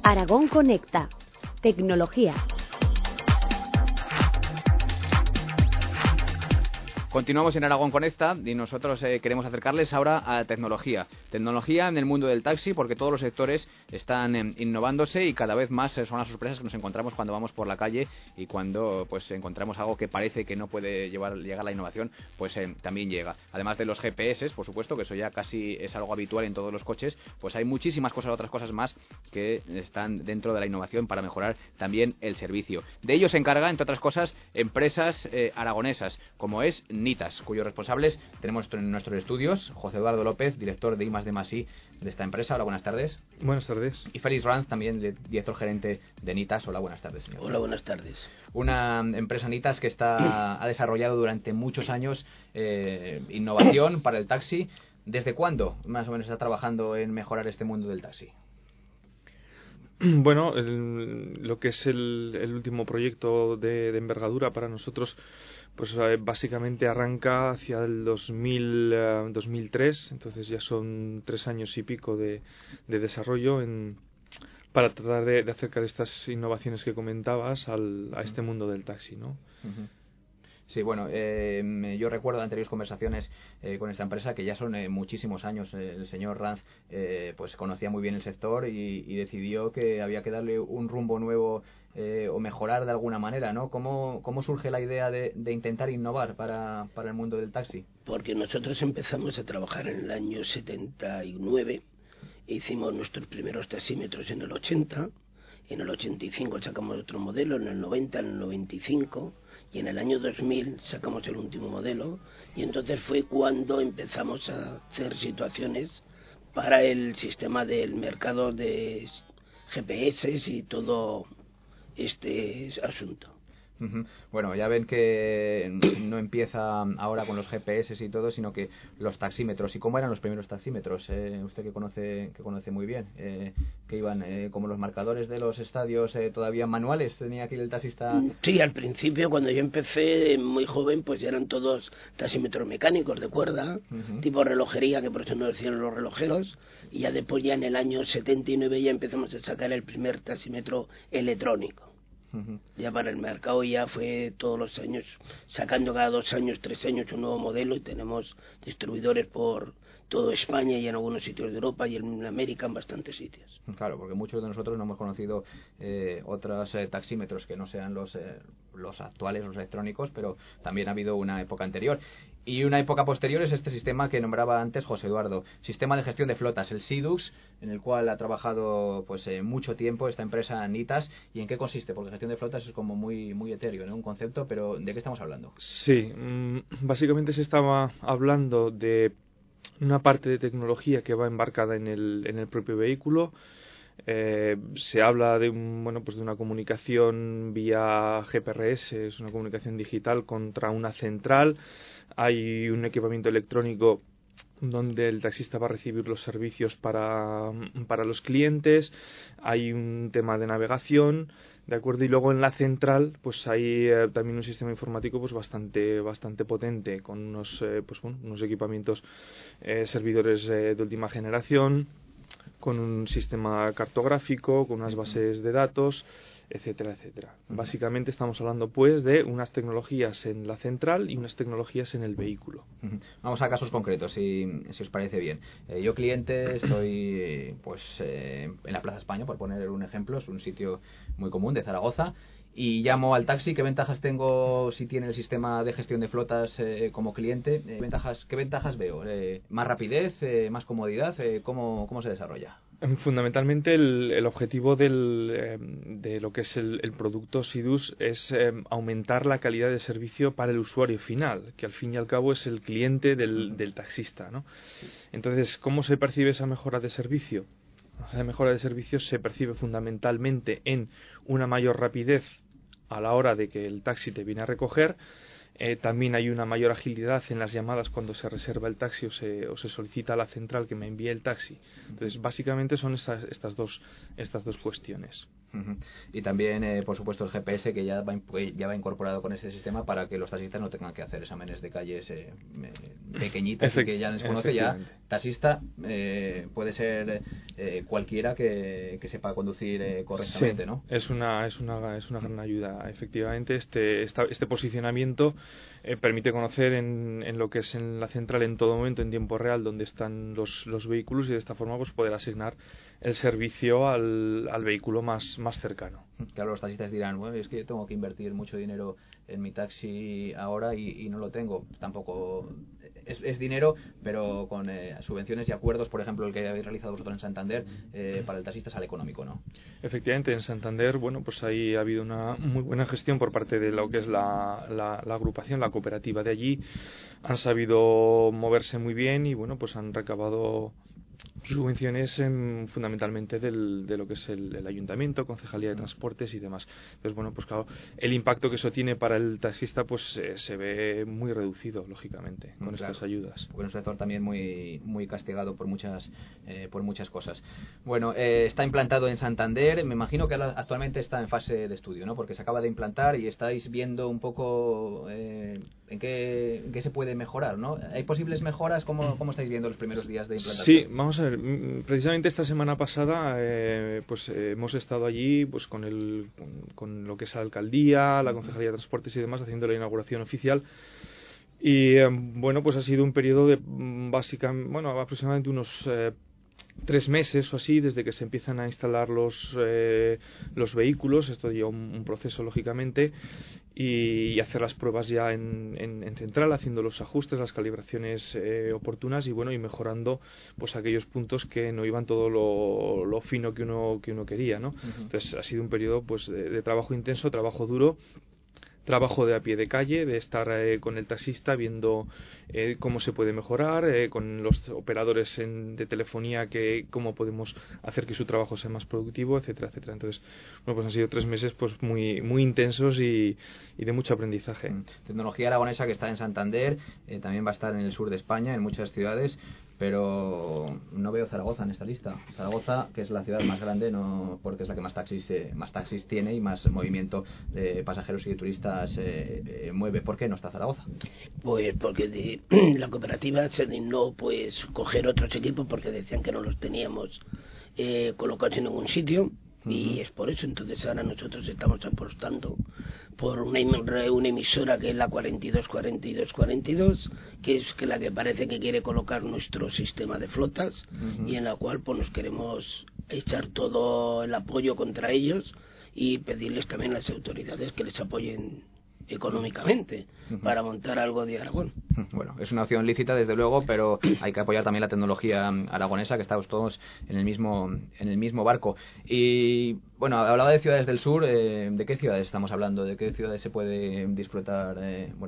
Aragón Conecta. Tecnología. Continuamos en Aragón Conecta y nosotros queremos acercarles ahora a tecnología. Tecnología en el mundo del taxi, porque todos los sectores están innovándose y cada vez más son las sorpresas que nos encontramos cuando vamos por la calle y cuando pues encontramos algo que parece que no puede llegar la innovación, pues también llega. Además de los GPS, por supuesto, que eso ya casi es algo habitual en todos los coches, pues hay muchísimas cosas, otras cosas más que están dentro de la innovación para mejorar también el servicio. De ello se encarga, entre otras cosas, empresas aragonesas, como es Nitas, cuyos responsables tenemos en nuestros estudios. José Eduardo López, director de I+D+I de esta empresa. Hola, buenas tardes. Buenas tardes. Y Félix Ranz, también director gerente de Nitas. Hola, buenas tardes, señor. Hola, buenas tardes. Una empresa Nitas que ha desarrollado durante muchos años innovación para el taxi. ¿Desde cuándo más o menos está trabajando en mejorar este mundo del taxi? Bueno, lo que es el último proyecto de envergadura para nosotros, pues básicamente arranca hacia el 2003, entonces ya son 3 años y pico de desarrollo para tratar de acercar estas innovaciones que comentabas a este mundo del taxi, ¿no? Uh-huh. Sí, bueno, yo recuerdo de anteriores conversaciones con esta empresa que ya son muchísimos años. El señor Ranz pues conocía muy bien el sector y decidió que había que darle un rumbo nuevo o mejorar de alguna manera, ¿no? ¿Cómo surge la idea de intentar innovar para el mundo del taxi? Porque nosotros empezamos a trabajar en el año 79, hicimos nuestros primeros taxímetros en el 80, en el 85 sacamos otro modelo, en el 90, en el 95... y en el año 2000 sacamos el último modelo, y entonces fue cuando empezamos a hacer situaciones para el sistema del mercado de GPS y todo este asunto. Uh-huh. Bueno, ya ven que no empieza ahora con los GPS y todo, sino que los taxímetros. ¿Y cómo eran los primeros taxímetros? Usted que conoce muy bien, que iban como los marcadores de los estadios todavía manuales, tenía aquí el taxista. Sí, al principio cuando yo empecé muy joven, pues ya eran todos taxímetros mecánicos de cuerda, uh-huh, tipo relojería, que por eso no decían los relojeros, y ya después, ya en el año 79 ya empezamos a sacar el primer taxímetro electrónico. Ya para el mercado ya fue todos los años, sacando cada 2 años, 3 años un nuevo modelo, y tenemos distribuidores por toda España y en algunos sitios de Europa y en América, en bastantes sitios. Claro, porque muchos de nosotros no hemos conocido otros taxímetros que no sean los actuales, los electrónicos, pero también ha habido una época anterior. Y una época posterior es este sistema que nombraba antes José Eduardo, sistema de gestión de flotas, el SIDUX, en el cual ha trabajado pues mucho tiempo esta empresa Nitas. ¿Y en qué consiste? Porque gestión de flotas es como muy etéreo, ¿no? Un concepto, pero ¿de qué estamos hablando? Sí, básicamente se estaba hablando de una parte de tecnología que va embarcada en el propio vehículo. Se habla de de una comunicación vía GPRS, es una comunicación digital contra una central. Hay un equipamiento electrónico donde el taxista va a recibir los servicios para los clientes. Hay un tema de navegación, ¿de acuerdo? Y luego en la central pues hay también un sistema informático pues bastante potente, con unos equipamientos servidores de última generación, con un sistema cartográfico, con unas bases de datos, etcétera, etcétera. Básicamente estamos hablando pues de unas tecnologías en la central y unas tecnologías en el vehículo. Vamos a casos concretos, si os parece bien. Yo cliente estoy en la Plaza España, por poner un ejemplo, es un sitio muy común de Zaragoza, y llamo al taxi. ¿Qué ventajas tengo si tiene el sistema de gestión de flotas como cliente? ¿Qué ventajas veo? ¿Más rapidez? ¿Más comodidad? ¿Cómo se desarrolla? Fundamentalmente el objetivo de lo que es el producto SIDUX es aumentar la calidad de servicio para el usuario final, que al fin y al cabo es el cliente del taxista, ¿no? Entonces, ¿cómo se percibe esa mejora de servicio? Esa mejora de servicio se percibe fundamentalmente en una mayor rapidez a la hora de que el taxi te viene a recoger. También hay una mayor agilidad en las llamadas cuando se reserva el taxi o se solicita a la central que me envíe el taxi. Entonces, básicamente son estas dos cuestiones. Uh-huh. Y también, por supuesto, el GPS, que ya va incorporado con este sistema para que los taxistas no tengan que hacer exámenes de calles pequeñitas y que ya les conoce ya taxista puede ser cualquiera que sepa conducir correctamente, sí, ¿no? Es una gran ayuda. Efectivamente, este posicionamiento permite conocer en lo que es en la central en todo momento, en tiempo real, dónde están los vehículos, y de esta forma pues poder asignar el servicio al vehículo más cercano. Claro, los taxistas dirán, bueno, es que tengo que invertir mucho dinero en mi taxi ahora y no lo tengo. Tampoco es dinero, pero con subvenciones y acuerdos, por ejemplo, el que habéis realizado vosotros en Santander, para el taxista sale económico, ¿no? Efectivamente, en Santander, bueno, pues ahí ha habido una muy buena gestión por parte de lo que es la agrupación, la cooperativa de allí. Han sabido moverse muy bien y, bueno, pues han recabado subvenciones fundamentalmente de lo que es el ayuntamiento, concejalía de transportes y demás. Entonces, bueno, pues claro, el impacto que eso tiene para el taxista pues se ve muy reducido, lógicamente, con estas ayudas. Porque es un sector también muy castigado por muchas cosas. Bueno, está implantado en Santander. Me imagino que actualmente está en fase de estudio, ¿no? Porque se acaba de implantar y estáis viendo un poco en qué se puede mejorar, ¿no? ¿Hay posibles mejoras? ¿Cómo estáis viendo los primeros días de implantación? Sí, vamos a ver. Precisamente esta semana pasada pues hemos estado allí pues con lo que es la alcaldía, la concejalía de transportes y demás, haciendo la inauguración oficial. Y bueno, pues ha sido un periodo de aproximadamente unos 3 meses o así, desde que se empiezan a instalar los vehículos. Esto lleva un proceso, lógicamente, y hacer las pruebas ya en central, haciendo los ajustes, las calibraciones oportunas, y bueno, y mejorando pues aquellos puntos que no iban todo lo fino que uno quería, ¿no? Uh-huh. Entonces ha sido un periodo pues de trabajo intenso, trabajo duro, trabajo de a pie de calle, de estar con el taxista viendo cómo se puede mejorar, con los operadores de telefonía, cómo podemos hacer que su trabajo sea más productivo, etcétera, etcétera. Entonces, bueno, pues han sido 3 meses pues muy intensos y de mucho aprendizaje. Tecnología aragonesa que está en Santander, también va a estar en el sur de España, en muchas ciudades, pero no veo Zaragoza en esta lista. Zaragoza, que es la ciudad más grande, no porque es la que más taxis tiene y más movimiento de pasajeros y de turistas mueve. ¿Por qué no está Zaragoza? Pues porque la cooperativa se dignó pues coger otros equipos porque decían que no los teníamos colocados en ningún sitio. Y es por eso. Entonces ahora nosotros estamos apostando por una emisora que es la 42-42-42, que es la que parece que quiere colocar nuestro sistema de flotas, y en la cual pues nos queremos echar todo el apoyo contra ellos y pedirles también a las autoridades que les apoyen económicamente para montar algo de Aragón. Bueno, es una opción lícita desde luego, pero hay que apoyar también la tecnología aragonesa, que estamos todos en el mismo barco. Y bueno, hablaba de ciudades del sur. ¿De qué ciudades estamos hablando? ¿De qué ciudades se puede disfrutar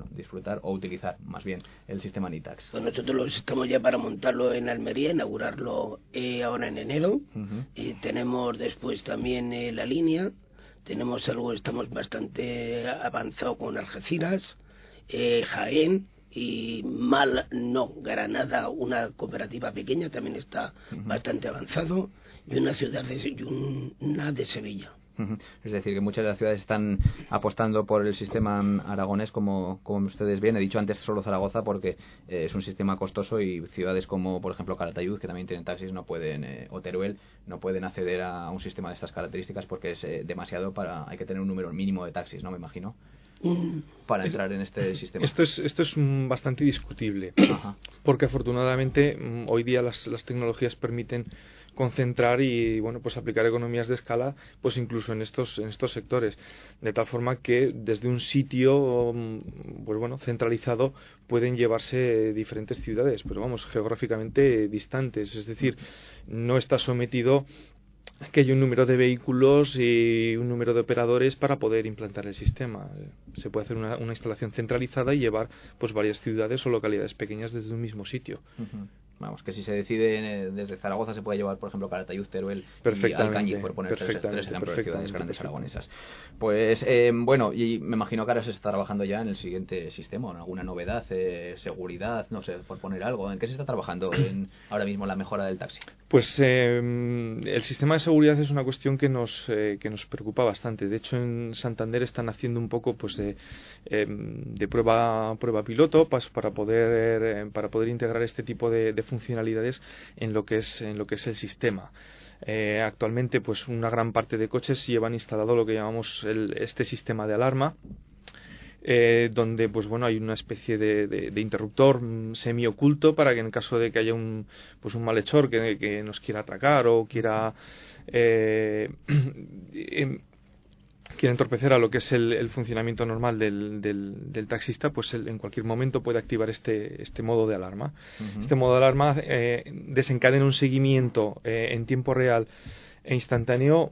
o utilizar más bien el sistema NiTax? Pues nosotros estamos ya para montarlo en Almería, inaugurarlo ahora en enero. Tenemos después también la línea. Estamos bastante avanzados con Algeciras, Jaén y Granada, una cooperativa pequeña, también está bastante avanzado, y una ciudad de Sevilla. Es decir, que muchas de las ciudades están apostando por el sistema aragonés, como ustedes ven. He dicho antes solo Zaragoza porque es un sistema costoso, y ciudades como, por ejemplo, Calatayud, que también tienen taxis, no pueden, o Teruel, no pueden acceder a un sistema de estas características porque es demasiado. Hay que tener un número mínimo de taxis, ¿no? Me imagino, para entrar en este sistema. Esto es bastante discutible. Ajá. Porque afortunadamente hoy día las tecnologías permiten concentrar y bueno, pues aplicar economías de escala, pues incluso en estos sectores, de tal forma que desde un sitio pues bueno, centralizado pueden llevarse diferentes ciudades, pero vamos, geográficamente distantes. Es decir, no está sometido a que hay un número de vehículos y un número de operadores para poder implantar el sistema. Se puede hacer una instalación centralizada y llevar pues varias ciudades o localidades pequeñas desde un mismo sitio. Vamos, que si se decide desde Zaragoza se puede llevar, por ejemplo, Calatayud, Teruel y Alcañiz, por poner tres ejemplos de ciudades grandes aragonesas. Pues bueno, y me imagino que ahora se está trabajando ya en el siguiente sistema, en alguna novedad, seguridad, no sé, por poner algo. ¿En qué se está trabajando ahora mismo la mejora del taxi? Pues el sistema de seguridad es una cuestión que nos preocupa bastante. De hecho, en Santander están haciendo un poco pues de prueba piloto para poder integrar este tipo de funcionalidades en lo que es el sistema. Actualmente, pues una gran parte de coches llevan instalado lo que llamamos este sistema de alarma, donde pues bueno, hay una especie de interruptor semi-oculto para que en caso de que haya un malhechor que nos quiera atracar o quiera entorpecer a lo que es el funcionamiento normal del taxista, pues él en cualquier momento puede activar este modo de alarma. Uh-huh. Este modo de alarma desencadena un seguimiento en tiempo real e instantáneo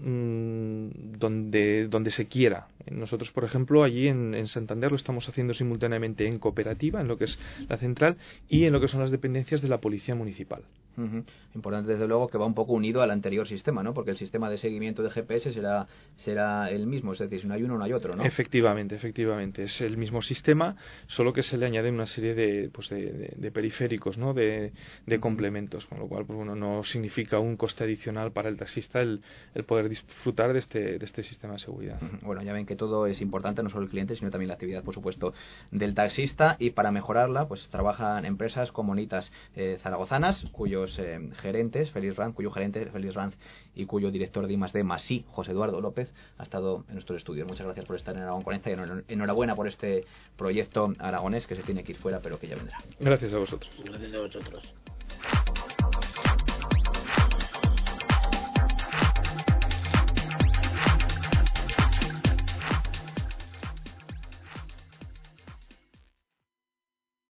donde se quiera. Nosotros, por ejemplo, allí en Santander lo estamos haciendo simultáneamente en cooperativa, en lo que es la central, y en lo que son las dependencias de la Policía Municipal. Uh-huh. Importante, desde luego, que va un poco unido al anterior sistema, ¿no? Porque el sistema de seguimiento de GPS será el mismo, es decir, si no hay uno, no hay otro, ¿no? Efectivamente. Es el mismo sistema, solo que se le añade una serie de periféricos, ¿no? De complementos, con lo cual, pues bueno, no significa un coste adicional para el taxista el poder disfrutar de este sistema de seguridad. Uh-huh. Bueno, ya ven que todo es importante, no solo el cliente, sino también la actividad, por supuesto, del taxista, y para mejorarla, pues trabajan empresas como Nitas zaragozanas, cuyos gerentes, cuyo gerente Félix Ranz y cuyo director de I+D+I, José Eduardo López, ha estado en nuestros estudios. Muchas gracias por estar en Aragón Conecta y enhorabuena por este proyecto aragonés que se tiene que ir fuera, pero que ya vendrá. Gracias a vosotros. Gracias a vosotros.